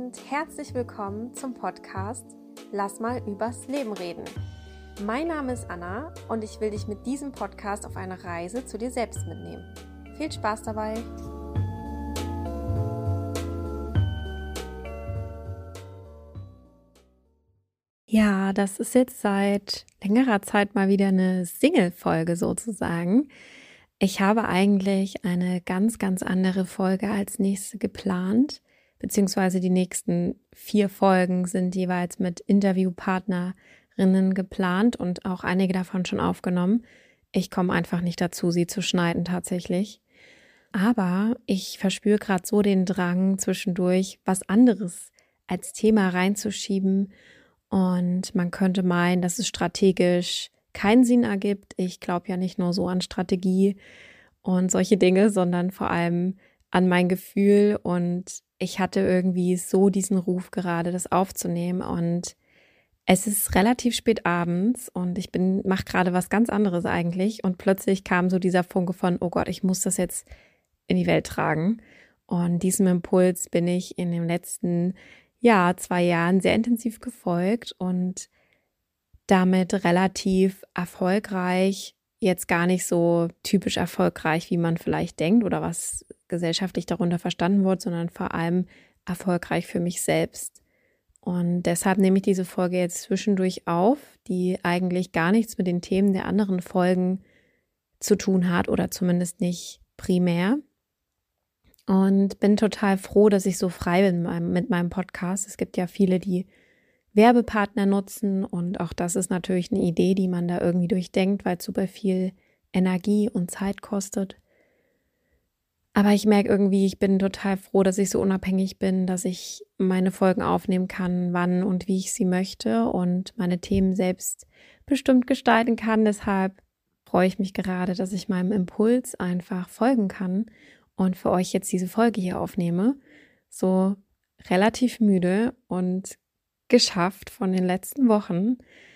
und herzlich willkommen zum Podcast Lass mal übers Leben reden. Mein Name ist Anna und ich will dich mit diesem Podcast auf eine Reise zu dir selbst mitnehmen. Viel Spaß dabei! Ja, das ist jetzt seit längerer Zeit mal wieder eine Single-Folge sozusagen. Ich habe eigentlich eine ganz, ganz andere Folge als nächste geplant, beziehungsweise die nächsten 4 Folgen sind jeweils mit Interviewpartnerinnen geplant und auch einige davon schon aufgenommen. Ich komme einfach nicht dazu, sie zu schneiden tatsächlich. Aber ich verspüre gerade so den Drang, zwischendurch was anderes als Thema reinzuschieben. Und man könnte meinen, dass es strategisch keinen Sinn ergibt. Ich glaube ja nicht nur so an Strategie und solche Dinge, sondern vor allem an mein Gefühl. Und ich hatte irgendwie so diesen Ruf gerade, das aufzunehmen. Und es ist relativ spät abends und ich mache gerade was ganz anderes eigentlich. Und plötzlich kam so dieser Funke von, oh Gott, ich muss das jetzt in die Welt tragen. Und diesem Impuls bin ich in dem letzten 2 Jahren sehr intensiv gefolgt und damit relativ erfolgreich, jetzt gar nicht so typisch erfolgreich, wie man vielleicht denkt oder was gesellschaftlich darunter verstanden wird, sondern vor allem erfolgreich für mich selbst. Und deshalb nehme ich diese Folge jetzt zwischendurch auf, die eigentlich gar nichts mit den Themen der anderen Folgen zu tun hat oder zumindest nicht primär. Und bin total froh, dass ich so frei bin mit meinem Podcast. Es gibt ja viele, die Werbepartner nutzen und auch das ist natürlich eine Idee, die man da irgendwie durchdenkt, weil es super viel Energie und Zeit kostet. Aber ich merke irgendwie, ich bin total froh, dass ich so unabhängig bin, dass ich meine Folgen aufnehmen kann, wann und wie ich sie möchte und meine Themen selbst bestimmt gestalten kann. Deshalb freue ich mich gerade, dass ich meinem Impuls einfach folgen kann und für euch jetzt diese Folge hier aufnehme. So relativ müde und geschafft von den letzten Wochen.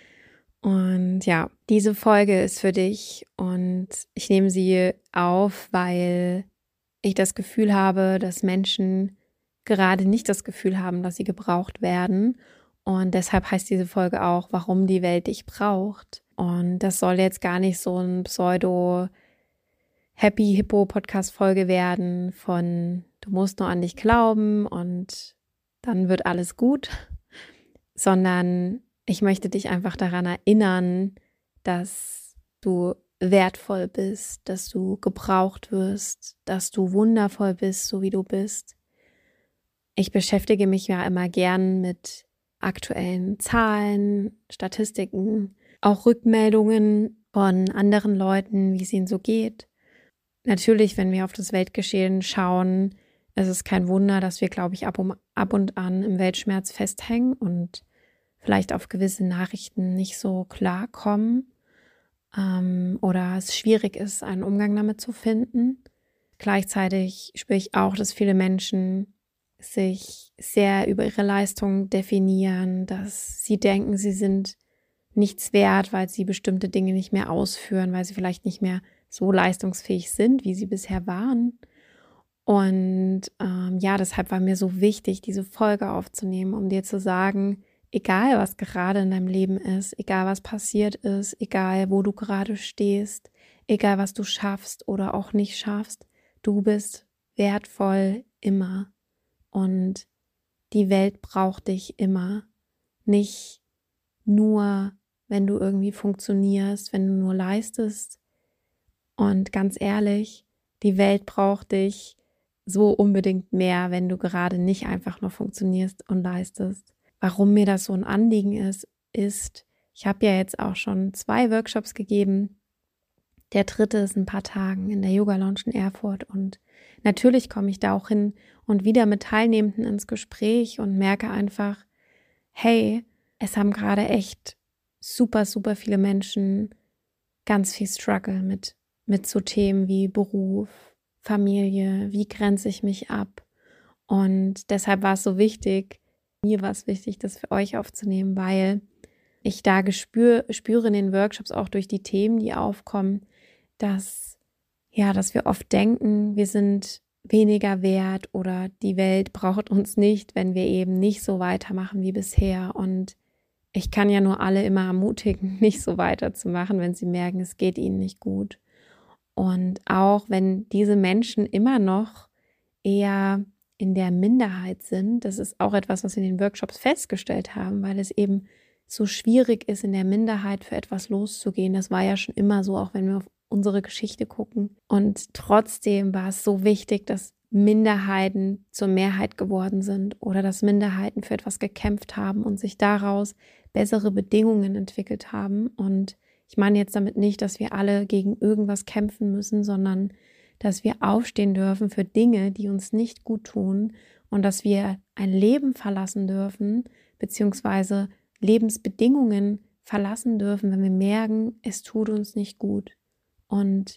Und ja, diese Folge ist für dich und ich nehme sie auf, weil ich das Gefühl habe, dass Menschen gerade nicht das Gefühl haben, dass sie gebraucht werden. Und deshalb heißt diese Folge auch, warum die Welt dich braucht. Und das soll jetzt gar nicht so ein Pseudo-Happy-Hippo-Podcast-Folge werden von du musst nur an dich glauben und dann wird alles gut, sondern ich möchte dich einfach daran erinnern, dass du wertvoll bist, dass du gebraucht wirst, dass du wundervoll bist, so wie du bist. Ich beschäftige mich ja immer gern mit aktuellen Zahlen, Statistiken, auch Rückmeldungen von anderen Leuten, wie es ihnen so geht. Natürlich, wenn wir auf das Weltgeschehen schauen, ist es kein Wunder, dass wir, glaube ich, ab und an im Weltschmerz festhängen und vielleicht auf gewisse Nachrichten nicht so klarkommen oder es schwierig ist, einen Umgang damit zu finden. Gleichzeitig spüre ich auch, dass viele Menschen sich sehr über ihre Leistung definieren, dass sie denken, sie sind nichts wert, weil sie bestimmte Dinge nicht mehr ausführen, weil sie vielleicht nicht mehr so leistungsfähig sind, wie sie bisher waren. Und deshalb war mir so wichtig, diese Folge aufzunehmen, um dir zu sagen, egal was gerade in deinem Leben ist, egal was passiert ist, egal wo du gerade stehst, egal was du schaffst oder auch nicht schaffst, du bist wertvoll immer. Und die Welt braucht dich immer. Nicht nur, wenn du irgendwie funktionierst, wenn du nur leistest. Und ganz ehrlich, die Welt braucht dich so unbedingt mehr, wenn du gerade nicht einfach nur funktionierst und leistest. Warum mir das so ein Anliegen ist, ich habe ja jetzt auch schon 2 Workshops gegeben. Der 3. ist in ein paar Tagen in der Yoga Lounge in Erfurt und natürlich komme ich da auch hin und wieder mit Teilnehmenden ins Gespräch und merke einfach, hey, es haben gerade echt super, super viele Menschen ganz viel Struggle mit so Themen wie Beruf, Familie, wie grenze ich mich ab. Und deshalb war es so wichtig, mir war es wichtig, das für euch aufzunehmen, weil ich da spüre in den Workshops auch durch die Themen, die aufkommen, dass wir oft denken, wir sind weniger wert oder die Welt braucht uns nicht, wenn wir eben nicht so weitermachen wie bisher. Und ich kann ja nur alle immer ermutigen, nicht so weiterzumachen, wenn sie merken, es geht ihnen nicht gut. Und auch wenn diese Menschen immer noch eher in der Minderheit sind, das ist auch etwas, was wir in den Workshops festgestellt haben, weil es eben so schwierig ist, in der Minderheit für etwas loszugehen. Das war ja schon immer so, auch wenn wir auf unsere Geschichte gucken. Und trotzdem war es so wichtig, dass Minderheiten zur Mehrheit geworden sind oder dass Minderheiten für etwas gekämpft haben und sich daraus bessere Bedingungen entwickelt haben. Und ich meine jetzt damit nicht, dass wir alle gegen irgendwas kämpfen müssen, sondern dass wir aufstehen dürfen für Dinge, die uns nicht gut tun und dass wir ein Leben verlassen dürfen, beziehungsweise Lebensbedingungen verlassen dürfen, wenn wir merken, es tut uns nicht gut. Und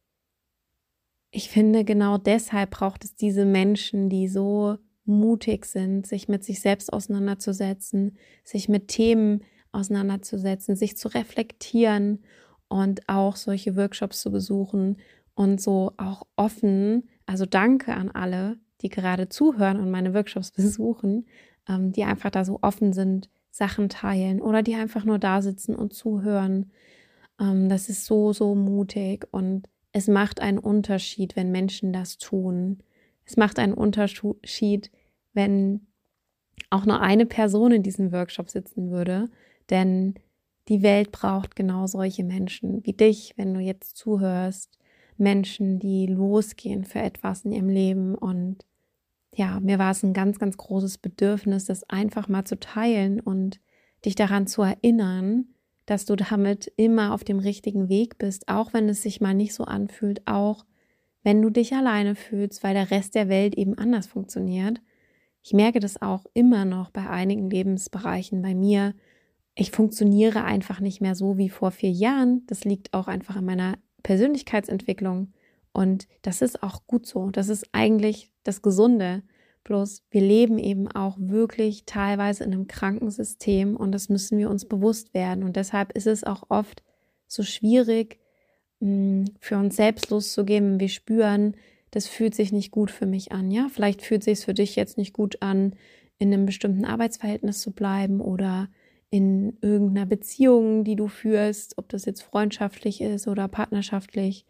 ich finde, genau deshalb braucht es diese Menschen, die so mutig sind, sich mit sich selbst auseinanderzusetzen, sich mit Themen auseinanderzusetzen, sich zu reflektieren und auch solche Workshops zu besuchen und so auch offen, also danke an alle, die gerade zuhören und meine Workshops besuchen, die einfach da so offen sind, Sachen teilen oder die einfach nur da sitzen und zuhören. Das ist so, so mutig und es macht einen Unterschied, wenn Menschen das tun. Es macht einen Unterschied, wenn auch nur eine Person in diesem Workshop sitzen würde, denn die Welt braucht genau solche Menschen wie dich, wenn du jetzt zuhörst, Menschen, die losgehen für etwas in ihrem Leben. Und ja, mir war es ein ganz, ganz großes Bedürfnis, das einfach mal zu teilen und dich daran zu erinnern, dass du damit immer auf dem richtigen Weg bist, auch wenn es sich mal nicht so anfühlt, auch wenn du dich alleine fühlst, weil der Rest der Welt eben anders funktioniert. Ich merke das auch immer noch bei einigen Lebensbereichen bei mir. Ich funktioniere einfach nicht mehr so wie vor 4 Jahren. Das liegt auch einfach an meiner Persönlichkeitsentwicklung und das ist auch gut so. Das ist eigentlich das Gesunde. Bloß wir leben eben auch wirklich teilweise in einem kranken System und das müssen wir uns bewusst werden. Und deshalb ist es auch oft so schwierig, für uns selbst loszugehen, wenn wir spüren, das fühlt sich nicht gut für mich an. Ja, vielleicht fühlt sich es für dich jetzt nicht gut an, in einem bestimmten Arbeitsverhältnis zu bleiben oder in irgendeiner Beziehung, die du führst, ob das jetzt freundschaftlich ist oder partnerschaftlich.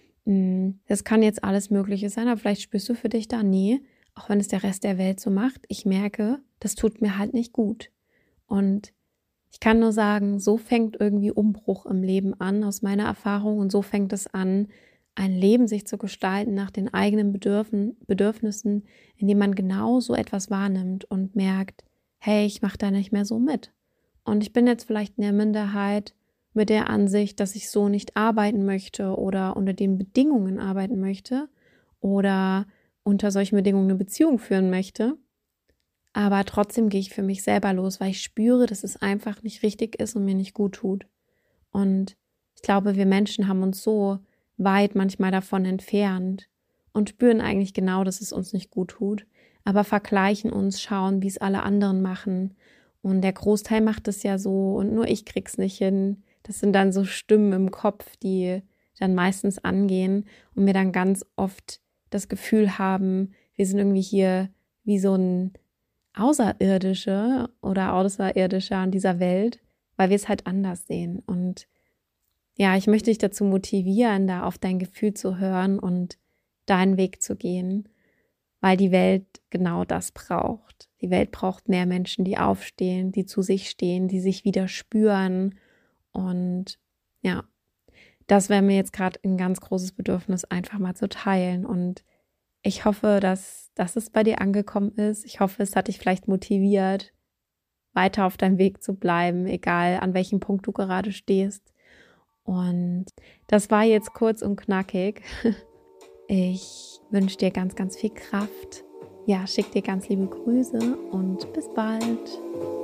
Das kann jetzt alles Mögliche sein, aber vielleicht spürst du für dich da, nee, auch wenn es der Rest der Welt so macht, ich merke, das tut mir halt nicht gut. Und ich kann nur sagen, so fängt irgendwie Umbruch im Leben an, aus meiner Erfahrung. Und so fängt es an, ein Leben sich zu gestalten nach den eigenen Bedürfnissen, indem man genau so etwas wahrnimmt und merkt, hey, ich mache da nicht mehr so mit. Und ich bin jetzt vielleicht in der Minderheit mit der Ansicht, dass ich so nicht arbeiten möchte oder unter den Bedingungen arbeiten möchte oder unter solchen Bedingungen eine Beziehung führen möchte. Aber trotzdem gehe ich für mich selber los, weil ich spüre, dass es einfach nicht richtig ist und mir nicht gut tut. Und ich glaube, wir Menschen haben uns so weit manchmal davon entfernt und spüren eigentlich genau, dass es uns nicht gut tut, aber vergleichen uns, schauen, wie es alle anderen machen. Und der Großteil macht es ja so und nur ich krieg's nicht hin. Das sind dann so Stimmen im Kopf, die dann meistens angehen und mir dann ganz oft das Gefühl haben, wir sind irgendwie hier wie so ein Außerirdische oder Außerirdischer an dieser Welt, weil wir es halt anders sehen. Und ja, ich möchte dich dazu motivieren, da auf dein Gefühl zu hören und deinen Weg zu gehen, weil die Welt genau das braucht. Die Welt braucht mehr Menschen, die aufstehen, die zu sich stehen, die sich wieder spüren. Und ja, das wäre mir jetzt gerade ein ganz großes Bedürfnis, einfach mal zu teilen. Und ich hoffe, dass es bei dir angekommen ist. Ich hoffe, es hat dich vielleicht motiviert, weiter auf deinem Weg zu bleiben, egal an welchem Punkt du gerade stehst. Und das war jetzt kurz und knackig. Ich wünsche dir ganz, ganz viel Kraft. Ja, schick dir ganz liebe Grüße und bis bald.